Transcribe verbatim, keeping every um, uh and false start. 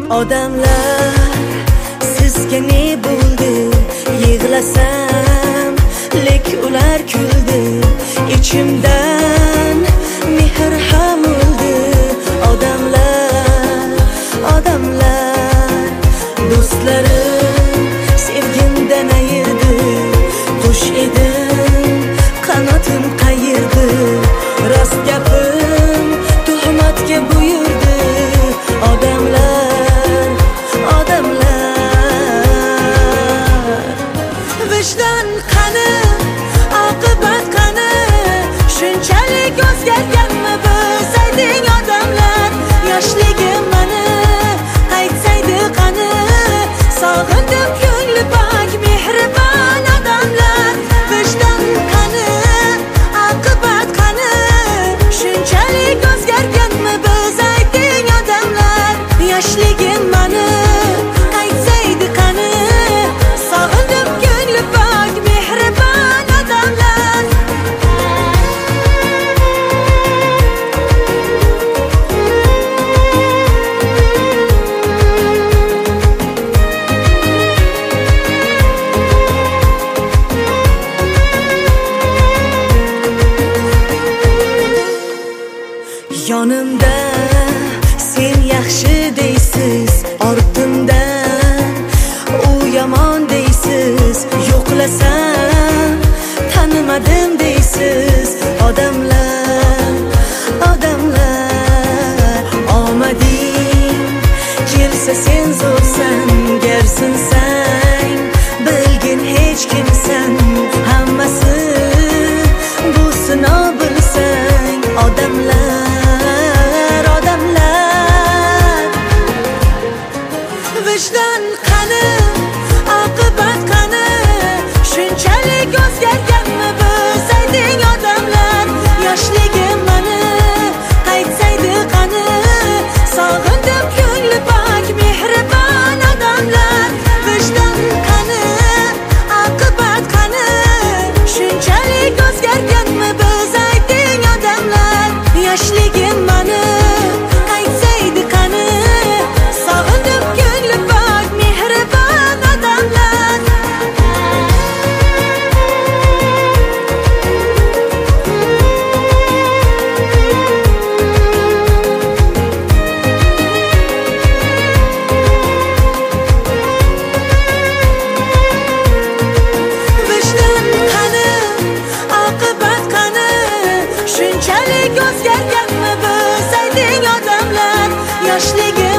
Odamlar sizga ne bo'ldi? Yig'lasam lek ular kuldi. Ichimdan mehr ham o'ldi. Odamlar, odamlar do'stlarim sevgimdan ayirdi. Qush edim, qanotim qayirdi. Rost gapim tuhmatga buyurdi. Odamlar, odamlar vijdon qani, oqibat qani? Shunchalik o'zgarganmi biz? Ayting odamlar, yoshligim mani qaytsaydi qani? Sog'indim ko'ngli pok mehribon odamlar. Vijdon qani, oqibat qani? Shunchalik o'zgarganmi biz? Ayting odamlar, yoshligim mani qaytsaydi qani? Sog'indim ko'ngli pok mehribon odamlar. Yonimda sen yaxshi deysiz, ortimdan u yomon deysiz. Yo'qlasam tanimadim deysiz. Odamlar, odamlar omading kelsa sen zo'rsan, gar sinsang bilgin hech kimsan. Hammasi bu sinov bilsang. Odamlar, odamlar vijdon qani, oqibat qani? Shunchalik o'zgarganmi biz? Ayting odamlar, yoshligim mani qaytsaydi qani? Sog'indim ko'ngli pok mehribon odamlar. Vijdon qani, oqibat qani? Shunchalik o'zgarganmi biz? Ayting odamlar, yoshligim mani qaytsaydi qani? Sog'indim ko'ngli pok mehribon odamlar. Vijdon qani, oqibat qani? Shunchalik o'zgarganmi biz? Ayting odamlar, yoshligim